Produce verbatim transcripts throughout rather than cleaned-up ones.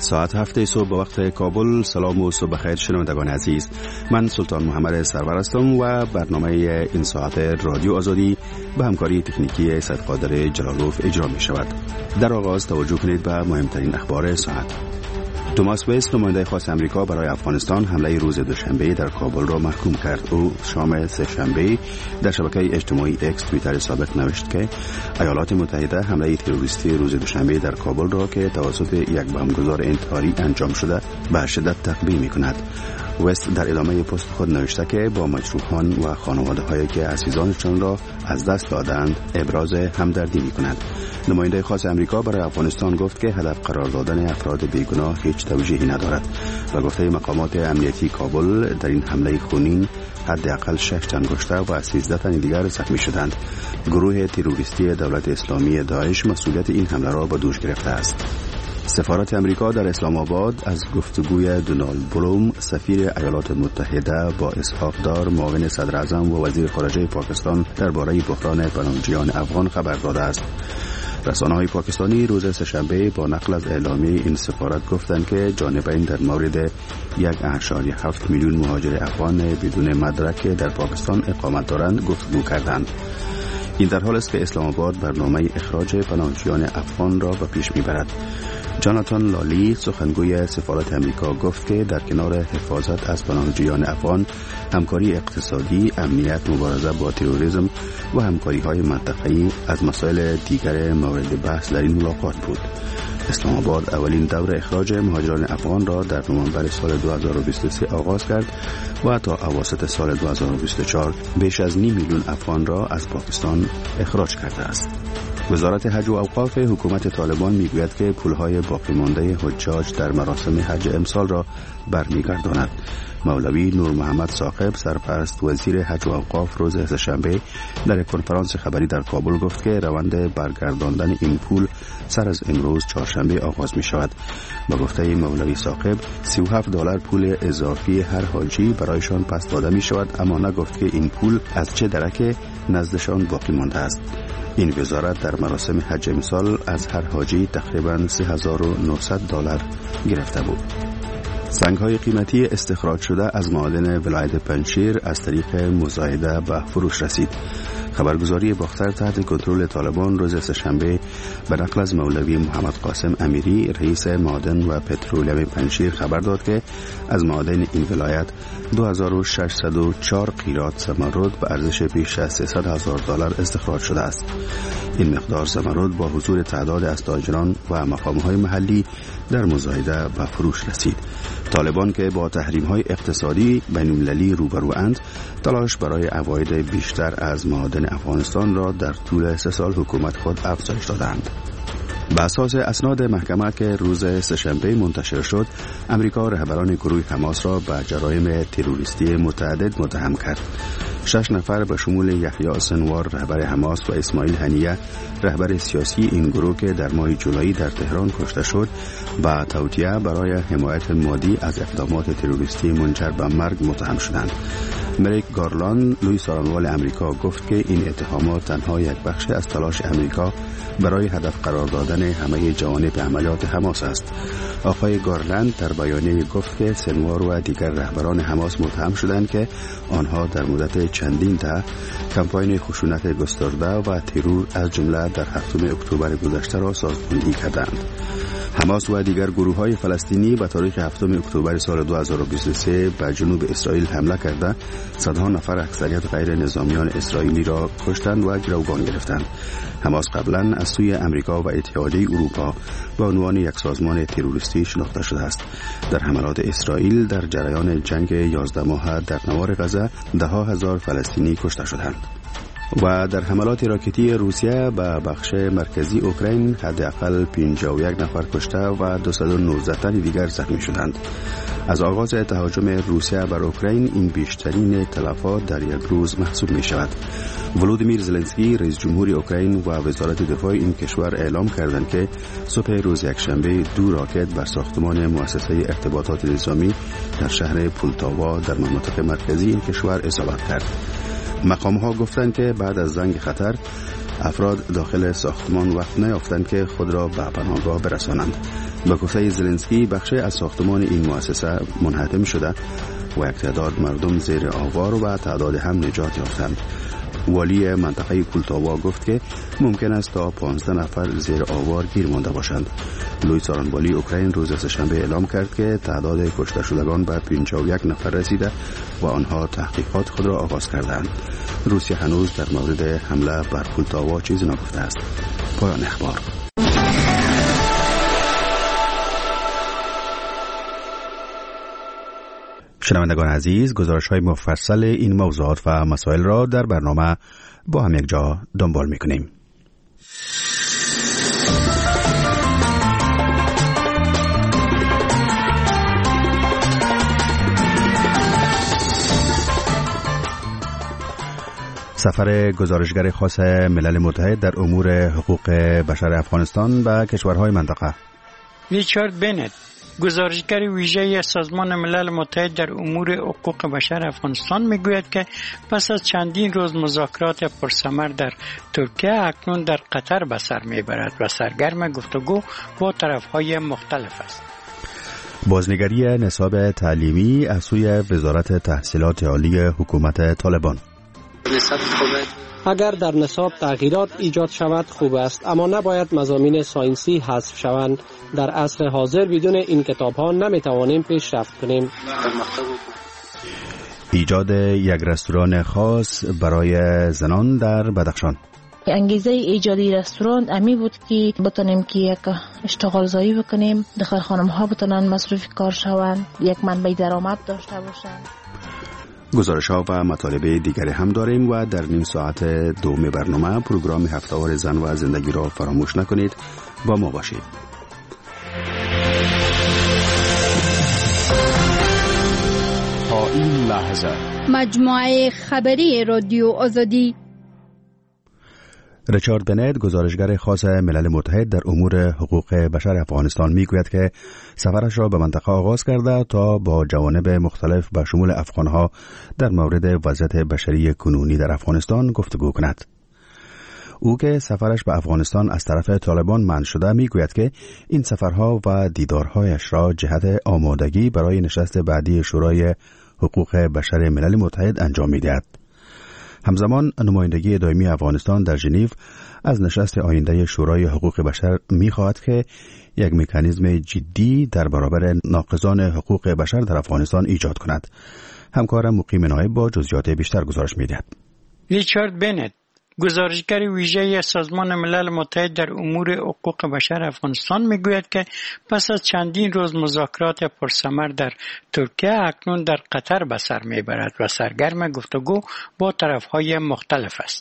ساعت هفت صبح به وقت کابل. سلام و صبح بخیر شنوندگان عزیز، من سلطان محمد سرور هستم و برنامه این ساعت رادیو آزادی به همکاری تکنیکی صدقادر جلالوف اجرا می شود. در آغاز توجه کنید به مهمترین اخبار ساعت. توماس وست، نماینده خاص امریکا برای افغانستان، حمله روز دوشنبه در کابل را محکوم کرد. او شام سه‌شنبه در شبکه اجتماعی اکس توییتر سابق نوشت که ایالات متحده حمله تروریستی روز دوشنبه در کابل را که توسط یک بمبگذار انتحاری انجام شده به شدت تقبیح می‌کند. وست در ادامه پست خود نوشته که با مجروحان و خانواده‌هایی که عزیزانشان را از دست دادند ابراز همدردی می‌کند. نماینده خاص امریکا برای افغانستان گفت که هدف قرار دادن افراد بیگناه هیچ توجیهی ندارد و گفته مقامات امنیتی کابل در این حمله خونین حداقل شش تن کشته و سیزده تن دیگر زخمی شدند. گروه تروریستی دولت اسلامی داعش مسئولیت این حمله را به دوش گرفته است. سفارت امریکا در اسلام آباد از گفتگوی دونالد بلوم، سفیر ایالات متحده، با اسحاق دار، معاون صدر اعظم و وزیر خارجه پاکستان درباره بحران پناهجویان افغان خبر داده است. رسانه‌های پاکستانی روز سه‌شنبه با نقل از اعلامیه این سفارت گفتند که جانبین در مورد یک اشاریه هفت میلیون مهاجر افغان بدون مدرک در پاکستان اقامت دارند گفتگو کردند. این در حال است که اسلام آباد برنامه اخراج پناهجویان افغان را به پیش میبرد. جاناتان لالی، سخنگوی سفارت امریکا، گفت که در کنار حفاظت از پناهجویان افغان، همکاری اقتصادی، امنیت، مبارزه با تروریسم و همکاری‌های منطقه‌ای از مسائل دیگر مورد بحث در این ملاقات بود. اسلام آباد اولین دور اخراج مهاجران افغان را در نوامبر سال دو هزار و بیست و سه آغاز کرد و تا اواسط سال دو هزار و بیست و چهار بیش از نیم میلیون افغان را از پاکستان اخراج کرده است. وزارت حج و اوقاف حکومت طالبان میگوید که پولهای باقی مانده حجاج در مراسم حج امسال را برمیگرداند. مولوی نور محمد ثاقب، سرپرست وزیر حج و اوقاف، روز سه‌شنبه در کنفرانس خبری در کابل گفت که روند برگرداندن این پول سر از امروز چهارشنبه آغاز می شود. با گفته مولوی ثاقب، سی و هفت دلار پول اضافی هر حاجی برایشان پس داده می شود، اما نگفت که این پول از چه درک نزدشان باقی مانده است. این وزارت در مراسم حج امسال از هر حاجی تقریباً سه هزار و نهصد دلار گرفته بود. سنگ‌های قیمتی استخراج شده از معادن ولایت پنجشیر از طریق مزایده به فروش رسید. خبرگزاری باختر تحت کنترل طالبان روز سه‌شنبه به نقل از مولوی محمد قاسم امیری، رئیس معادن و پترولیم پنجشیر، خبر داد که از معادن این ولایت دو هزار و ششصد و چهار قیراط زمرد به ارزش بیش از سیصد هزار دلار استخراج شده است. این مقدار زمرد با حضور تعداد از تاجران و مقام‌های محلی در مزایده به فروش رسید. طالبان که با تحریم‌های اقتصادی بین‌المللی روبروند، تلاش برای عواید بیشتر از معادن افغانستان را در طول سه سال حکومت خود افزایش دادند. به اساس اسناد محکمه که روز سه‌شنبه منتشر شد، امریکا رهبران گروه حماس را به جرایم تروریستی متعدد متهم کرد. شش نفر به شمول یحیی سنوار، رهبر حماس، و اسماعیل هنیه، رهبر سیاسی این گروه که در ماه جولای در تهران کشته شد، با توطئه برای حمایت مادی از اقدامات تروریستی منجر به مرگ متهم شدند. مریک گارلند، لوی سارانوال امریکا، گفت که این اتهامات تنها یک بخش از تلاش امریکا برای هدف قرار دادن همه جوانب عملیات حماس است. آقای گارلند در بیانیه گفت که سنوار و دیگر رهبران حماس متهم شدند که آنها در مدت چندین تا کمپاین خشونت گسترده و ترور از جمله در هفتم اکتبر گذشته را سازماندهی کردند. حماس و دیگر گروه‌های فلسطینی به تاریخ هفتم اکتبر سال دو هزار و بیست و سه به جنوب اسرائیل حمله کرده صدها نفر اکثریت غیر نظامیان اسرائیلی را کشتند و گروگان گرفتند. حماس قبلا از سوی امریکا و اتحادیه اروپا به عنوان یک سازمان تروریستی شناخته شده است. در حملات اسرائیل در جریان جنگ یازده ماهه در نوار غزه ده ها هزار فلسطینی کشته شدند. و در حملات راکتی روسیه به بخش مرکزی اوکراین حداقل پنجاه و یک نفر کشته و دویست و نوزده تن دیگر زخمی شدند. از آغاز تهاجم روسیه بر اوکراین این بیشترین تلفات در یک روز محسوب می شود. ولودیمیر زلنسکی رئیس جمهور اوکراین و وزارت دفاع این کشور اعلام کردند که صبح روز یکشنبه دو راکت بر ساختمان مؤسسه ارتباطات نظامی در شهر پولتاوا در مناطق مرکزی این کشور اصابت کرد. مقام‌ها گفتند که بعد از زنگ خطر افراد داخل ساختمان وقت نیافتند که خود را به پناهگاه برسانند. به گفته زلنسکی بخش از ساختمان این مؤسسه منهدم شده و یک تعداد مردم زیر آوار و تعداد هم نجات یافتند. والی منطقه پولتاوا گفت که ممکن است تا پانزده نفر زیر آوار گیر مانده باشند. لوی سارانوالی اوکراین روز سه‌شنبه اعلام کرد که تعداد کشته شدگان به پنجاه و یک نفر رسیده و آنها تحقیقات خود را آغاز کردند. روسیه هنوز در مورد حمله بر پولتاوا چیزی نگفته است. پایان اخبار. شنوندگان عزیز، گزارش‌های مفصل این موضوعات و مسائل را در برنامه با هم یک جا دنبال می‌کنیم. سفر گزارشگر خاص ملل متحد در امور حقوق بشر افغانستان به کشورهای منطقه. ریچارد بنت، گزارشگر ویژه سازمان ملل متحد در امور حقوق بشر افغانستان میگوید که پس از چندین روز مذاکرات پرثمر در ترکیه اکنون در قطر به سر میبرد و سرگرم گفتگو با طرفهای مختلف است. بازنگری نصاب تعلیمی از سوی وزارت تحصیلات عالی حکومت طالبان. اگر در نصاب تغییرات ایجاد شود خوب است، اما نباید مضامین ساینسی حذف شوند. در عصر حاضر بدون این کتاب‌ها نمی‌توانیم پیشرفت کنیم. ایجاد یک رستوران خاص برای زنان در بدخشان. انگیزه ایجادی رستوران امی بود که بتونیم که یک اشتغال زایی بکنیم، دختر خانم‌ها بتونن مصروف کار شوند، یک منبع درآمد داشته باشند. گزارش ها و مطالب دیگری هم داریم و در نیم ساعت دوم برنامه پروگرام هفته‌وار زن و زندگی را فراموش نکنید. با ما باشید. تا این لحظه مجموعه خبری رادیو آزادی. ریچارد بنت، گزارشگر خاص ملل متحد در امور حقوق بشر افغانستان میگوید که سفرش را به منطقه آغاز کرده تا با جوانب مختلف به شمول افغانها در مورد وضعیت بشری کنونی در افغانستان گفتگو کند. او که سفرش به افغانستان از طرف طالبان منع شده میگوید که این سفرها و دیدارهایش را جهت آمادگی برای نشست بعدی شورای حقوق بشر ملل متحد انجام میدهد. همزمان نمایندگی دائمی افغانستان در ژنو از نشست آینده شورای حقوق بشر می‌خواهد که یک مکانیزم جدی در برابر ناقضان حقوق بشر در افغانستان ایجاد کند. همکارم مقیم نایب با جزئیات بیشتر گزارش می‌دهد. ریچارد بنت، گزارشگر ویژه سازمان ملل متحد در امور حقوق بشر افغانستان میگوید که پس از چندین روز مذاکرات پرثمر در ترکیه اکنون در قطر به سر میبرد و سرگرم گفتگو با طرفهای مختلف است.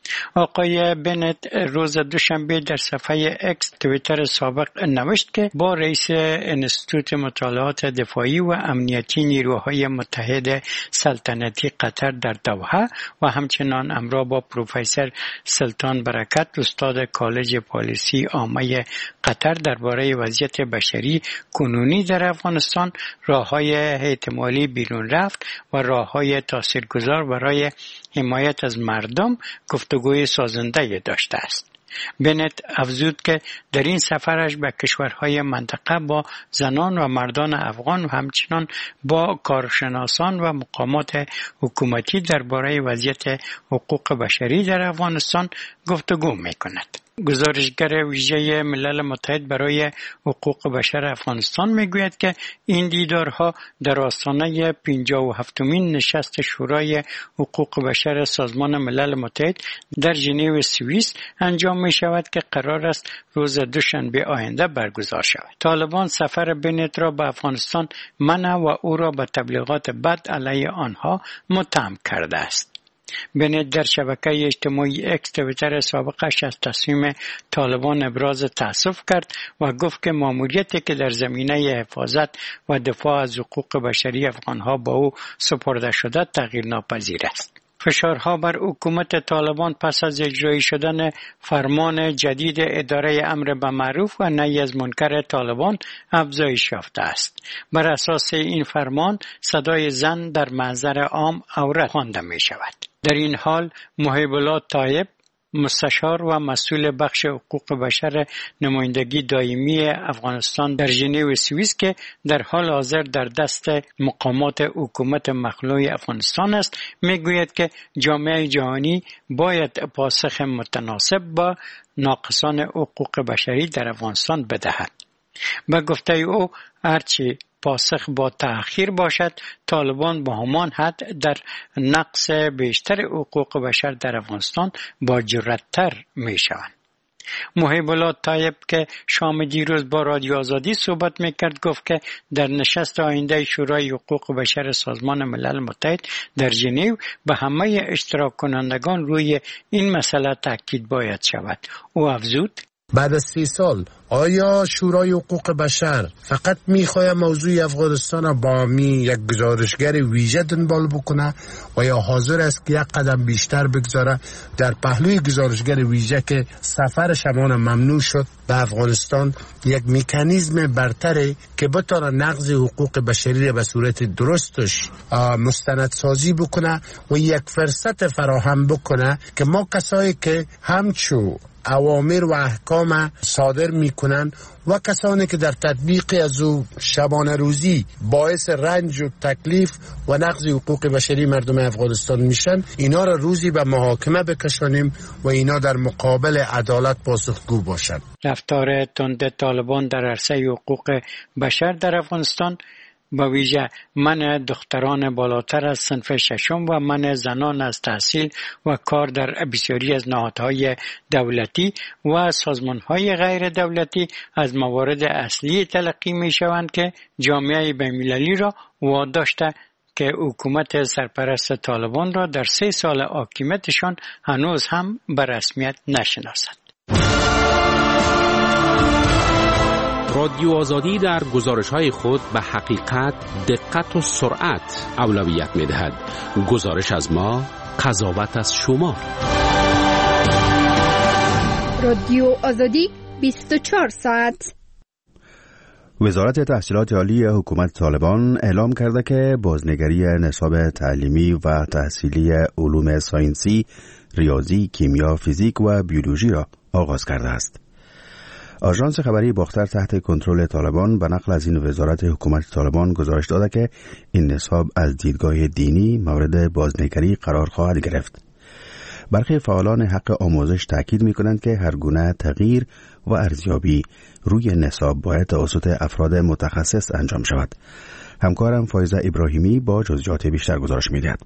آقای بنت روز دوشنبه در صفحه اکس توییتر سابق نوشت که با رئیس انستیتوت مطالعات دفاعی و امنیتی نیروهای متحد سلطنتی قطر در دوحه و همچنان همراه با پروفسور سلطان برکت استاد کالج پالیسی عامه قطر درباره وضعیت بشری کنونی در افغانستان، راه‌های احتمالی بیرون رفت و راه‌های تاثیرگذار برای حمایت از مردم گفتگوی سازنده داشته است. بنت افزود که در این سفرش به کشورهای منطقه با زنان و مردان افغان و همچنین با کارشناسان و مقامات حکومتی درباره وضعیت حقوق بشری در افغانستان گفتگو می‌کند. گزارشگر ویژه ملل متحد برای حقوق بشر افغانستان میگوید که این دیدارها در آستانه پنجاه و هفتمین نشست شورای حقوق بشر سازمان ملل متحد در ژنو سوئیس انجام می شود که قرار است روز دوشنبه آینده برگزار شود. طالبان سفر بنت را به افغانستان منع و او را به تبلیغات بد علیه آنها متهم کرده است. بنت در شبکه اجتماعی اکس توییتر سابقش از تصمیم طالبان ابراز تأسف کرد و گفت که ماموریتی که در زمینه حفاظت و دفاع از حقوق بشری افغانها با او سپرده شده تغییر ناپذیر است. فشارها بر حکومت طالبان پس از اجرایی شدن فرمان جدید اداره امر به معروف و نهی از منکر طالبان افزایش یافته است. بر اساس این فرمان صدای زن در محضر عام عورت خوانده می شود. در این حال محب الله طایب، مستشار و مسئول بخش حقوق بشر نمایندگی دائمی افغانستان در ژنو سوئیس که در حال حاضر در دست مقامات حکومت مخلوع افغانستان است میگوید که جامعه جهانی باید پاسخ متناسب با ناقصان حقوق بشری در افغانستان بدهد. به گفته او هرچی پاسخ با تأخیر باشد، طالبان با همان حد در نقص بیشتر حقوق بشر در افغانستان با جرأت‌تر می شوند. محب الله طیب که شام دیروز با رادیو آزادی صحبت میکرد گفت که در نشست آینده شورای حقوق بشر سازمان ملل متحد در ژنو به همه اشتراک کنندگان روی این مسئله تاکید باید شود. او افزود: بعد از سی سال آیا شورای حقوق بشر فقط میخواه موضوع افغانستان را با می یک گزارشگر ویژه دنبال بکنه و یا حاضر است که یک قدم بیشتر بگذاره در پهلوی گزارشگر ویژه که سفر شمان ممنوع شد به افغانستان یک مکانیزم برتره که بتونه نقض حقوق بشری به صورت درستش مستندسازی بکنه و یک فرصت فراهم بکنه که ما کسایی که همچو اوامر و احکام صادر میکنن و کسانی که در تطبیق از او شبانه روزی باعث رنج و تکلیف و نقض حقوق بشری مردم افغانستان میشن، اینا را روزی به محاکمه بکشانیم و اینا در مقابل عدالت پاسخگو باشند. رفتار تند طالبان در عرصه حقوق بشر در افغانستان با ویژه منع دختران بالاتر از صنف ششم و منع زنان از تحصیل و کار در بسیاری از نهادهای دولتی و سازمانهای غیر دولتی از موارد اصلی تلقی می شوند که جامعه بین‌المللی را واداشته که حکومت سرپرست طالبان را در سه سال حاکمیتشان هنوز هم به رسمیت نشناسد. رادیو آزادی در گزارش‌های خود به حقیقت، دقت و سرعت اولویت می‌دهد. گزارش از ما، قضاوت از شما. رادیو آزادی بیست و چهار ساعت. وزارت تحصیلات عالی حکومت طالبان اعلام کرده که بازنگری نصاب تعلیمی و تحصیلی علوم ساینسی، ریاضی، کیمیا، فیزیک و بیولوژی را آغاز کرده است. آژانس خبری باختر تحت کنترل طالبان به نقل از این وزارت حکومت طالبان گزارش داده که این نصاب از دیدگاه دینی مورد بازنگری قرار خواهد گرفت. برخی فعالان حق آموزش تاکید می‌کنند که هر گونه تغییر و ارزیابی روی نصاب باید توسط افراد متخصص انجام شود. همکارم فایزه ابراهیمی با جزئیات بیشتر گزارش می‌دهد.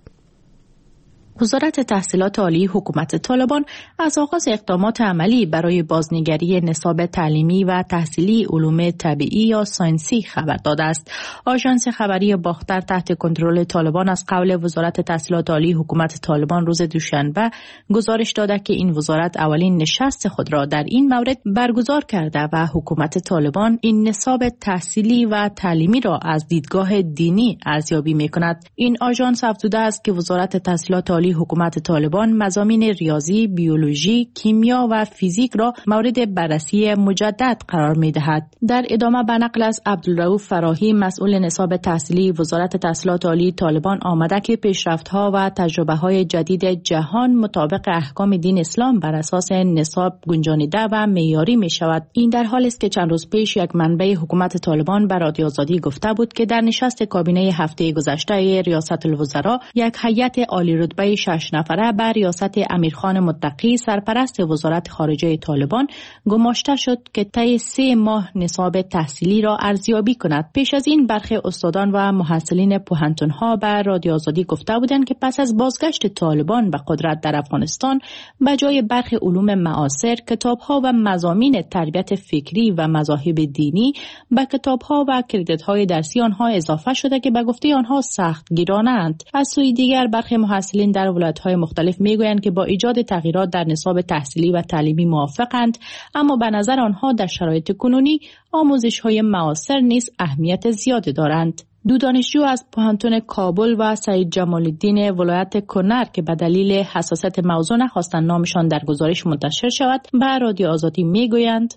وزارت تحصیلات عالی حکومت طالبان از آغاز اقدامات عملی برای بازنگری نصاب تعلیمی و تحصیلی علوم طبیعی یا ساینسی خبر داده است. آژانس خبری باختر تحت کنترل طالبان از قول وزارت تحصیلات عالی حکومت طالبان روز دوشنبه گزارش داده که این وزارت اولین نشست خود را در این مورد برگزار کرده و حکومت طالبان این نصاب تحصیلی و تعلیمی را از دیدگاه دینی ارزیابی می‌کند. این آژانس افزوده است که وزارت تحصیلات عالی حکومت طالبان مضامین ریاضی، بیولوژی، کیمیا و فیزیک را مورد بررسی مجدد قرار می‌دهد. در ادامه به نقل از عبدالرؤوف فراهی مسئول نصاب تحصیلی وزارت تحصیلات عالی طالبان آمده که پیشرفت‌ها و تجربه‌های جدید جهان مطابق احکام دین اسلام بر اساس نصاب گنجانیده و معیاری می‌شود. این در حالی است که چند روز پیش یک منبع حکومت طالبان به رادیو آزادی گفته بود که در نشست کابینه هفته گذشته ریاست الوزراء یک هیئت عالی رتبه شش نفره بر ریاست امیرخان متقی سرپرست وزارت خارجه طالبان گماشته شد که طی سه ماه نصاب تحصیلی را ارزیابی کند. پیش از این برخی استادان و محصلین پوهنتون‌ها بر رادیو آزادی گفته بودند که پس از بازگشت طالبان به قدرت در افغانستان به جای برخی علوم معاصر، کتاب‌ها و مضامین تربیت فکری و مذاهب دینی به کتاب‌ها و کردیت‌های درسی آنها اضافه شده که به گفته آنها سخت گرانند. از سوی دیگر برخی محصلین در ولایت‌های مختلف میگویند که با ایجاد تغییرات در نصاب تحصیلی و تعلیمی موافقند، اما به نظر آنها در شرایط کنونی آموزش‌های معاصر نیز اهمیت زیادی دارند. دو دانشجو از پوهنتون کابل و سعید جمال الدین ولایت کنر که به دلیل حساسیت موضوع نخواستند نامشان در گزارش منتشر شود به رادیو آزادی میگویند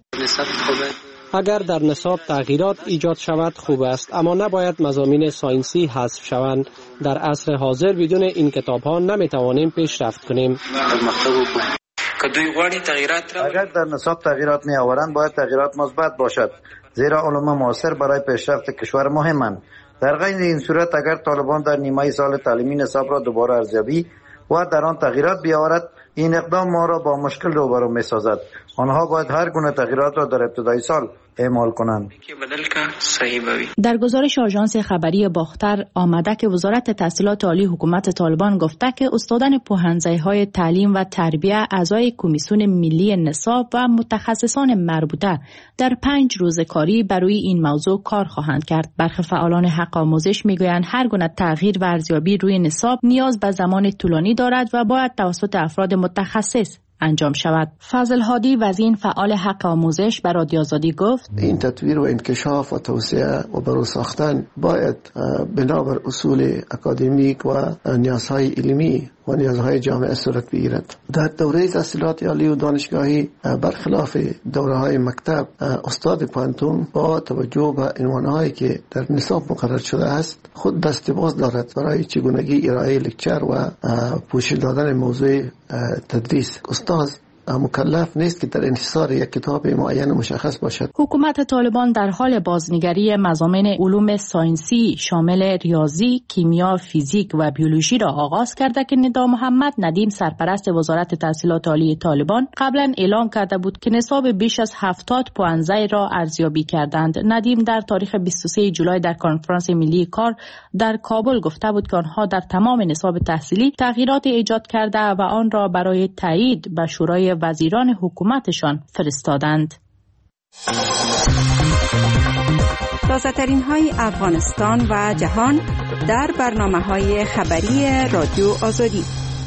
اگر در نصاب تغییرات ایجاد شود خوب است، اما نباید مضامین ساینسی حذف شوند. در عصر حاضر بدون این کتاب‌ها نمی‌توانیم پیشرفت کنیم. اگر در نصاب تغییرات می آورند باید تغییرات مثبت باشد، زیرا علوم معاصر برای پیشرفت کشور مهمند. در غیر این صورت اگر طالبان در نیمه سال تعلیمی نصاب را دوباره ارزیابی و در آن تغییرات بیاورد، این اقدام ما را با مشکل روبرو می سازد. آنها باید هر گونه تغییرات را در ابتدای سال اعمال کنند. در گزارش آژانس خبری باختر آمده که وزارت تحصیلات عالی حکومت طالبان گفته که استادان پوهنځی‌های تعلیم و تربیه اعضای کمیسیون ملی نصاب و متخصصان مربوطه در پنج روز کاری برای این موضوع کار خواهند کرد. برخی فعالان حق آموزش میگویند هر گونه تغییر و ارزیابی روی نصاب نیاز به زمان طولانی دارد و باید توسط افراد متخصص انجام شود. فضل هادی وزیر فعال حق آموزش به رادیو آزادی گفت این تطویر و انکشاف و توسعه و برو ساختن باید بنابر اصول اکادمیک و نیازهای علمی و نیازهای جامعه صورت بگیرد. در دوره تحصیلات عالی و دانشگاهی برخلاف دوره‌های مکتب، استاد پانتون با توجه به عنوانهایی که در نصاب مقرر شده است خود دست باز دارد برای چگونگی ارائه لکچر و پوشش دادن موضوع تدریس. استاد مکلف نیست که در انحصار یک کتاب معین مشخص باشد. حکومت طالبان در حال بازنگری مضامین علوم ساینسی شامل ریاضی، کیمیا، فیزیک و بیولوژی را آغاز کرده که ندا محمد ندیم سرپرست وزارت تحصیلات عالی طالبان قبلا اعلام کرده بود که نصاب بیش از هفتاد پوهنځی را ارزیابی کردند. ندیم در تاریخ بیست و سوم جولای در کنفرانس ملی کار در کابل گفته بود که آنها در تمام نصاب تحصیلی تغییرات ایجاد کرده و آن را برای تایید به شورای وزیران حکومتشان فرستادند. تازه‌ترین های افغانستان و جهان در برنامه‌های خبری رادیو آزادی.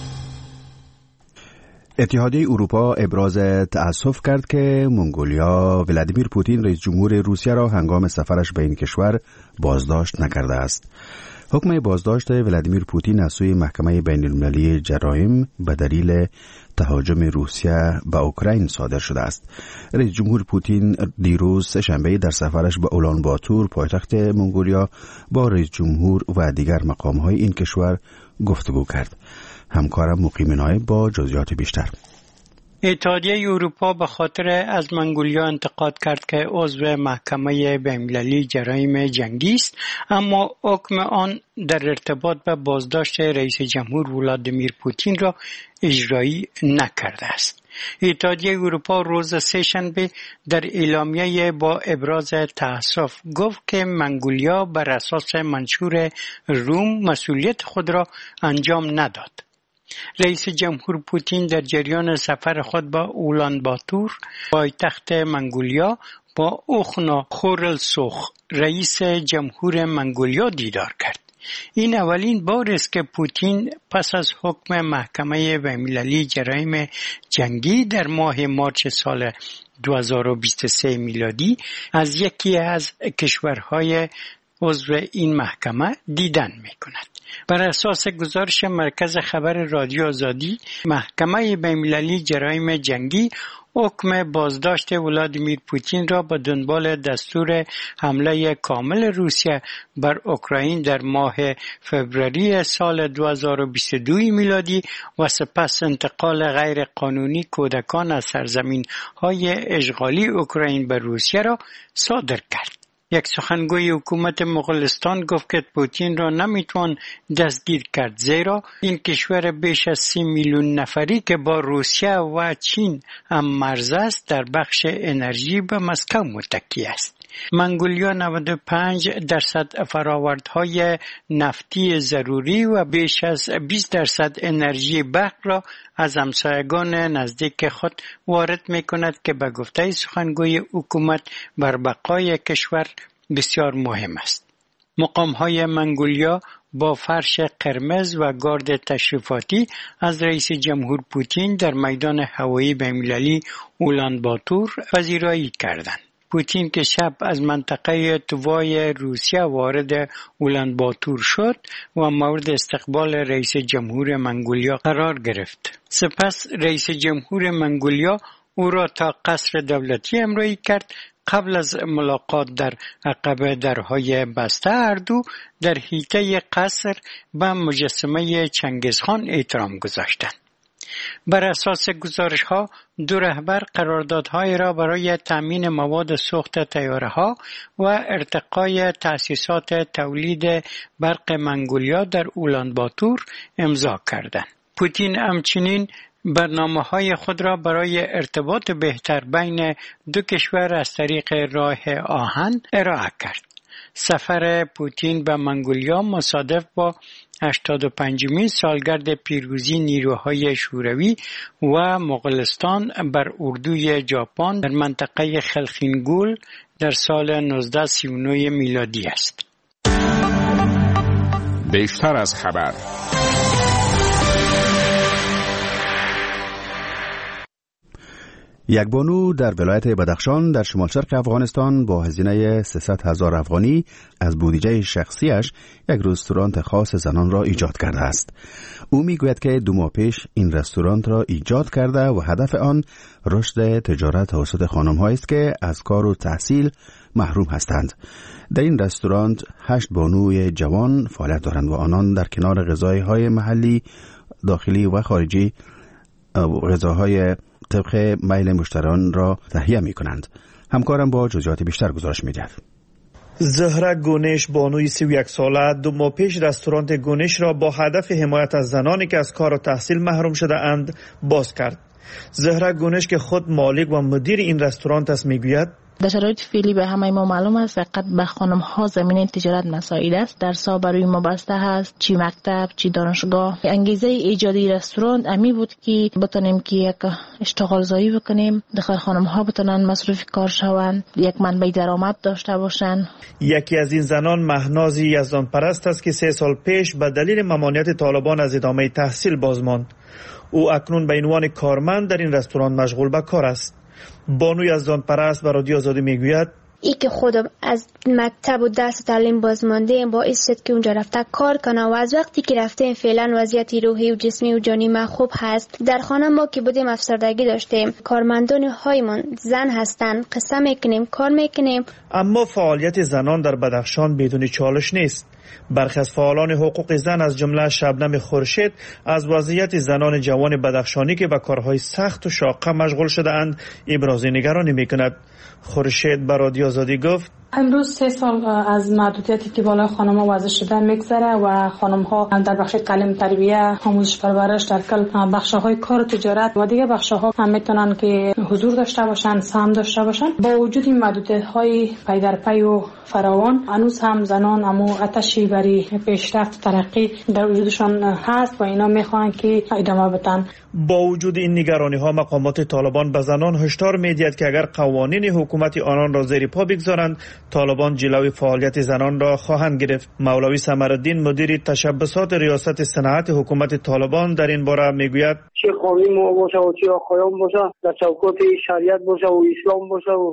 اتحادیه اروپا ابراز تأسف کرد که منگولیا ولادیمیر پوتین رئیس جمهور روسیه را هنگام سفرش به این کشور بازداشت نکرده است. حکم بازداشت ولادیمیر پوتین از سوی محکمه بین المللی جرایم به دلیل تهاجم روسیه به اوکراین صادر شده است. رئیس جمهور پوتین دیروز سه‌شنبه در سفرش به اولان باتور پایتخت منگولیا با رئیس جمهور و دیگر مقام‌های این کشور گفتگو کرد. همکارم مقیم نایب با جزئیات بیشتر. اتحادیه اروپا به خاطر از منگولیا انتقاد کرد که عضو محکمه بین‌المللی جرایم جنگی است، اما حکم آن در ارتباط به بازداشت رئیس جمهور ولادیمیر پوتین را اجرایی نکرده است. اتحادیه اروپا روز سه‌شنبه در اعلامیه با ابراز تأسف گفت که منگولیا بر اساس منشور روم مسئولیت خود را انجام نداد. رئیس جمهور پوتین در جریان سفر خود با اولان باتور پایتخت منگولیا با اوخنا خورلسوخ رئیس جمهور منگولیا دیدار کرد. این اولین بار است که پوتین پس از حکم محکمه بین‌المللی جرایم جنگی در ماه مارچ سال دو هزار و بیست و سه میلادی از یکی از کشورهای عضو این محکمه دیدن می‌کند. بر اساس گزارش مرکز خبر رادیو آزادی، محکمه بین‌المللی جرایم جنگی حکم بازداشت ولادیمیر پوتین را به دنبال دستور حمله کامل روسیه بر اوکراین در ماه فوریه سال دو هزار و بیست و دو میلادی و سپس انتقال غیر قانونی کودکان از سرزمین‌های اشغالی اوکراین به روسیه را صادر کرد. یک سخنگوی حکومت مغولستان گفت که پوتین را نمیتوان دستگیر کرد، زیرا این کشور بیش از سی میلیون نفری که با روسیه و چین هم مرز است در بخش انرژی به مسکو متکی است. منگولیا نود و پنج درصد فرآوردهای نفتی ضروری و بیش از بیست درصد انرژی برق را از همسایگان نزدیک خود وارد می کند که به گفته سخنگوی حکومت بر بقای کشور بسیار مهم است. مقام‌های منگولیا با فرش قرمز و گارد تشریفاتی از رئیس جمهور پوتین در میدان هوایی بین‌المللی اولان باتور پذیرایی کردند. پوتین که شب از منطقه توای روسیه وارد اولان باتور شد و مورد استقبال رئیس جمهور منگولیا قرار گرفت. سپس رئیس جمهور منگولیا او را تا قصر دولتی همراهی کرد. قبل از ملاقات در عقب درهای بسته هر دو در حیطه قصر به مجسمه چنگیزخان احترام گذاشتند. بر اساس گزارش ها دو رهبر قراردادهای را برای تامین مواد سوخت طیاره ها و ارتقای تأسیسات تولید برق منگولیا در اولانباتور امضا کردند. پوتین همچنین برنامه‌های خود را برای ارتباط بهتر بین دو کشور از طریق راه آهن ارائه کرد. سفر پوتین به منگولیا مصادف با هشتاد و پنجمین سالگرد پیروزی نیروهای شوروی و مغولستان بر اردوی ژاپن در منطقه خلخینگول در سال نوزده سی و نه میلادی است. بیشتر از خبر. یک بانو در ولایت بدخشان در شمال شرق افغانستان با هزینه سیصد هزار افغانی از بودجه شخصیش یک رستوران خاص زنان را ایجاد کرده است. او میگوید که دو ماه پیش این رستوران را ایجاد کرده و هدف آن رشد تجارت توسط خانم‌هایی است که از کار و تحصیل محروم هستند. در این رستوران هشت بانوی جوان فعالیت دارند و آنان در کنار غذاهای محلی، داخلی و خارجی غذاهای طبق میل مشتریان را تهیه می کنند. همکارم با جزئیات بیشتر گزارش می دهد. زهره گونش بانوی سی و یک ساله دو ماه پیش رستوران گونش را با هدف حمایت از زنانی که از کار و تحصیل محروم شده اند باز کرد. زهره گونش که خود مالک و مدیر این رستوران است میگوید در شرایط فعلی به همه ما معلوم است فقط به خانم ها زمینه تجارت مساعد است. درس ها برای ما بسته است، چی مکتب چی دانشگاه. انگیزه ایجادی رستوران امی بود که بتونیم که یک اشتغال زایی بکنیم، داخل خانم ها بتونن مصروف کار شوند، یک منبع درآمد داشته باشند. یکی از این زنان مهناز یزدان پرست است که سه سال پیش به دلیل ممانعت طالبان از ادامه تحصیل باز ماند. او اکنون به عنوان کارمند در این رستوران مشغول به کار است. بانو یزدان پرست به رادیو آزادی میگوید ای که خودم از مکتب و درس و تعلیم باز مانده باعث شد که اونجا رفته کار کنه و از وقتی که رفتیم فعلا وضعیت روحی و جسمی و جانی ما خوب هست. در خانه ما که بودیم افسردگی داشتیم، کارمندان هایمان زن هستن، قصه میکنیم، کار میکنیم. اما فعالیت زنان در بدخشان بدون چالش نیست. برخی از فعالان حقوق زن از جمله شبنم خورشید از وضعیت زنان جوان بدخشانی که به کارهای سخت و شاقه مشغول شده اند ابراز نگرانی میکند. خورشید به رادیو آزادی گفت امروز سه سال از محدودیتی که بالای خانم ها وضع شده میگذره و خانم ها در بخش تعلیم تربیه، آموزش پرورش، در کل بخش های کار و تجارت و دیگه بخش ها هم میتونن که حضور داشته باشن، سهم داشته باشن. با وجود این محدودیت های پی در پی و فراوان هنوز هم زنان امو آتشی برای پیشرفت ترقی در وجودشان هست و اینا میخوان که ادامه بدن. با وجود این نگرانی ها مقامات طالبان به زنان هشدار میدهد که اگر قوانین حکومت آنان را زیر پا بگذارند طالبان جلوی فعالیت زنان را خواهند گرفت. مولوی سمرالدین مدیر تشبسات ریاست صنعت حکومت طالبان در این باره میگوید چه خانم باشه و چه آقایان باشه در چوکات شریعت باشه و اسلام باشه و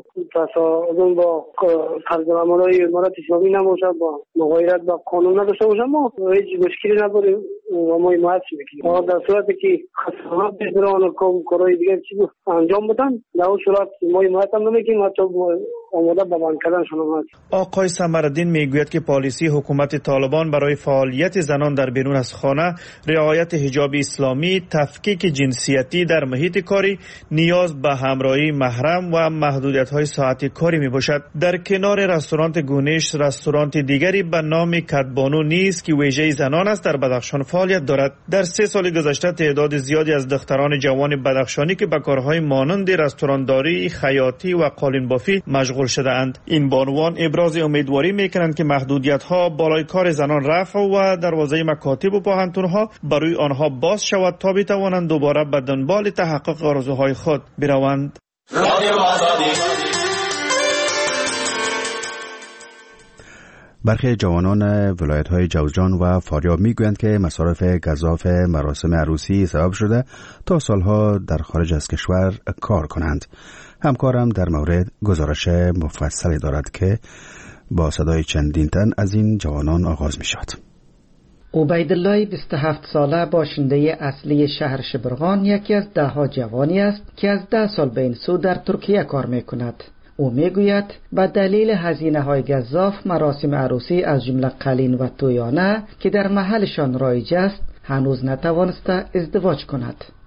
تصادم با طرزالعمل‌های امارت اسلامی نباشه، با مغایرت با قانون نداشته باشه، ما هیچ مشکلی نداریم و ما حمایت میکنیم. در صورتی که خسارات بگیرن و کارهای دیگر چیزی انجام بدن در اون صورت ما حمایت هم نمیکنیم، حتی آماده به بند کردنشون هست. آقای سمرالدین میگوید که پالیسی حکومت طالبان برای فعالیت زنان در بیرون از خانه، رعایت حجاب اسلامی، تفکیک جنسیتی در محیط کاری، نیاز به همراهی محرم و محدودیت‌های ساعت کاری میباشد. در کنار رستوران گونش، رستوران دیگری به نام کدبانو نیز که ویژه زنان است در بدخشان فعالیت دارد. در سه سال گذشته تعداد زیادی از دختران جوان بدخشانی که به کارهای مانند رستورانداری، خیاطی و قالین بافی مشغول شده اند. این بانوان ابراز امیدواری میکنند که محدودیت‌ها بالای کار زنان رفع و دروازه مکاتب و پوهنتون‌ها برای آنها باز شود تا بتوانند دوباره به دنبال تحقق آرزوهای خود بروند. برخی جوانان ولایت‌های جوزجان و فاریاب میگویند که مصارف گزاف مراسم عروسی سبب شده تا سالها در خارج از کشور کار کنند. همکارم در مورد گزارش مفصلی دارد که با صدای چندین تن از این جوانان آغاز می شود. عبیدالله بیست و هفت ساله باشنده اصلی شهر شبرغان یکی از ده ها جوانی است که از ده سال به این سو در ترکیه کار می کند. او می گوید به دلیل هزینه های گزاف مراسم عروسی از جمله قلین و تویانه که در محلشان رایج است هنوز نتوانسته ازدواج کند.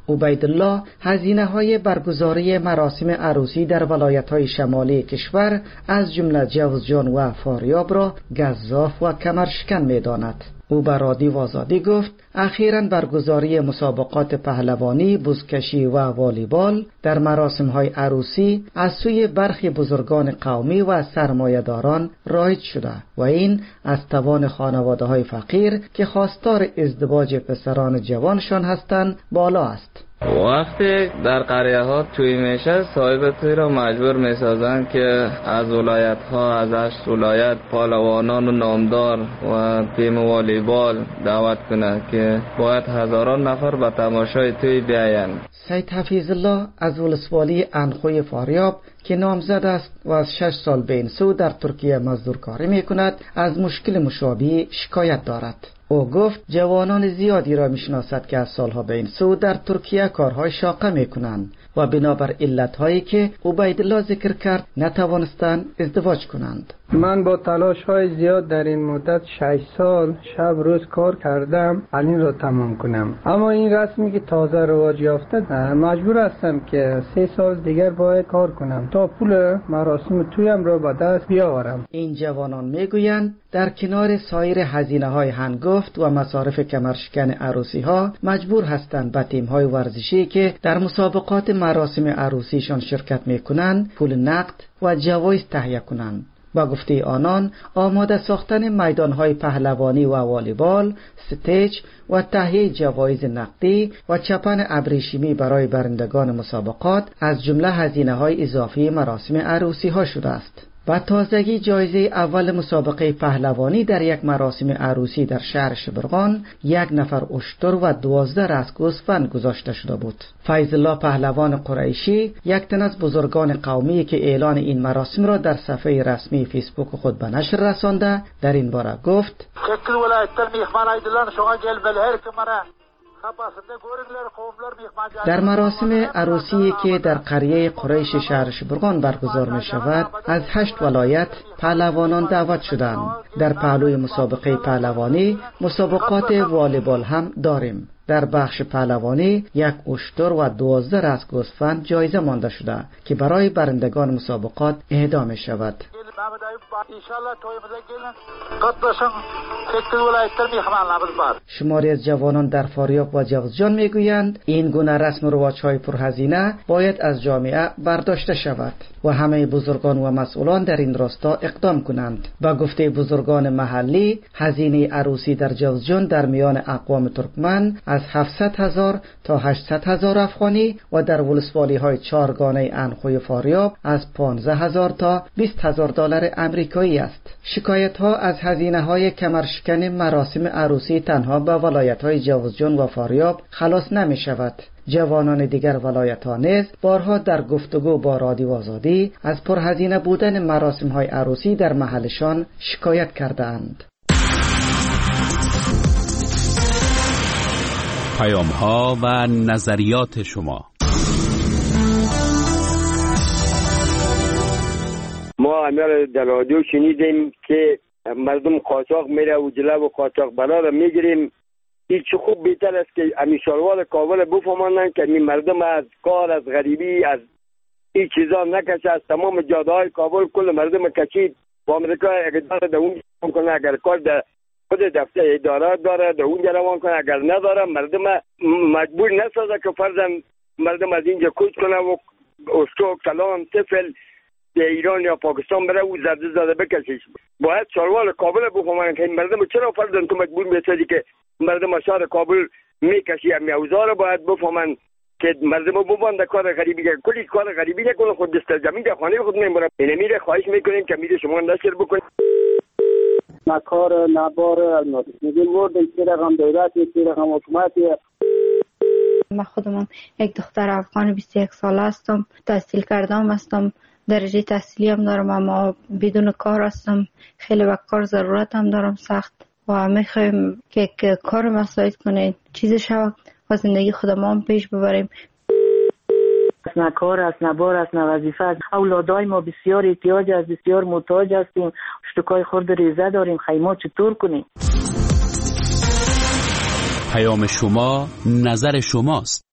عبیدالله هزینه های برگزاری مراسم عروسی در ولایت های شمالی کشور از جمله جوزجان و فاریاب را گزاف و کمرشکن می داند. او به رادیو آزادی گفت اخیراً برگزاری مسابقات پهلوانی، بزکشی و والیبال در مراسم‌های عروسی از سوی برخی بزرگان قومی و سرمایه‌داران رایج شده و این از توان خانواده‌های فقیر که خواستار ازدواج پسران جوانشان هستند بالا است. وقتی در قریه ها توی میشه صاحب توی را مجبور میسازن که از ولایت ها از هشت ولایت پهلوانان و نامدار و تیم والیبال دعوت کنه که باید هزاران نفر به تماشای توی بیاین. سید حفیظ الله از ولسوالی انخوی فاریاب که نامزد است و از شش سال به این سو در ترکیه مزدور کاری می کند از مشکل مشابه شکایت دارد. او گفت جوانان زیادی را میشناسد که از سالها به این سو در ترکیه کارهای شاقه میکنند و بنابر علتهایی که عبیدالله ذکر کرد نتوانستند ازدواج کنند. من با تلاش های زیاد در این مدت شش سال شب روز کار کردم این را تمام کنم، اما این رسمی که تازه رواج یافته مجبور هستم که سه سال دیگر باید کار کنم تا پول مراسم تویم را به دست بیاورم. این جوانان میگویند در کنار سایر هزینه های هنگفت و مصارف کمرشکن عروسی ها مجبور هستند به تیم های ورزشی که در مسابقات مراسم عروسیشان شرکت میکنند پول نقد و جوایز تهیه کنند. با گفته آنان آماده ساختن میدانهای پهلوانی و والیبال، ستیج و تهیه جوایز نقدی و چپن ابریشمی برای برندگان مسابقات از جمله هزینه‌های اضافی مراسم عروسی ها شده است. با تازگی جایزه اول مسابقه پهلوانی در یک مراسم عروسی در شهر شبرغان یک نفر اشتر و دوازده رأس گوسفند گذاشته شده بود. فیض الله پهلوان قریشی یک تن از بزرگان قومی که اعلان این مراسم را در صفحه رسمی فیسبوک خود به نشر رسانده در این باره گفت در مراسم عروسی که در قریه قریش شهر شبرغان برگزار می شود از هشت ولایت پهلوانان دعوت شدند. در پهلوی مسابقه پهلوانی مسابقات والیبال هم داریم. در بخش پهلوانی یک اشتر و دوازده رأس گوسفند جایزه مانده شده که برای برندگان مسابقات اهدا می شود. شماری از جوانان در فاریاب و جوزجان میگویند این گونه رسم و رواج‌های پرهزینه باید از جامعه برداشته شود و همه بزرگان و مسئولان در این راستا اقدام کنند. با گفته بزرگان محلی هزینه عروسی در جوزجان در میان اقوام ترکمن از هفتصد هزار تا هشتصد هزار افغانی و در ولسوالی های چهارگانه انخوی فاریاب از پانزده هزار تا بیست هزار دلار امریکایی است. شکایت ها از هزینه های کمرشکن مراسم عروسی تنها به ولایت های جوزجان و فاریاب خلاص نمی شود. جوانان دیگر ولایت ها نیز بارها در گفتگو با رادیو آزادی از پرهزینه بودن مراسم های عروسی در محلشان شکایت کردند. پیام ها و نظریات شما. ما امیر در رادیو شنیدیم که مردم قاچاق میره و جلو و قاچاق بلا را میگیریم. این چه خوب بهتر است که امی شاروار کابل بفهمانند که این مردم از کار، از غریبی، از این چیزا نکشه. از تمام جاده های کابل کل مردم کشید و امریکا اقدار در اون کنه. اگر کار در خود دفتر اداره داره در اونجا روان کنه، اگر نداره مردم مجبور نسازه که فرضاً مردم از اینجا کوچ کنه و استوک کلان طفل به ایران یا پاکستان بره و زده زده بکشیش. باید شاروار کابل بفهمن که این مردم چرا فرضاً تو مجبور میسازی که مردم شهر کابل میکشی. امی اوزار باید بفهمن که مردم ببند کار غریبی که کلی کار غریبی نکنه، خود دستجمعی در خانه خود میمونه. اینه میره خواهش میکنیم که میره شما نشر بکنید. نه کار نه بار میگیم ورد چه رقم دولتی چه رقم حکومتی. من خودم یک دختر افغان بیست و یک ساله هستم، تحصیل کردم هستم، درجه تحصیلی هم دارم اما بدون کار هستم. خیلی به کار ضرورت هم دارم سخت و میخوایم که کار مساعد کنه چیز شود و زندگی خودمون هم پیش ببریم. نه کار است، نه بار است، نه وظیفه است. اولادای ما بسیار احتیاج است، بسیار محتاج هستیم. اشتکای خورد ریزه داریم، خیمه چطور کنیم؟ پیام شما نظر شماست.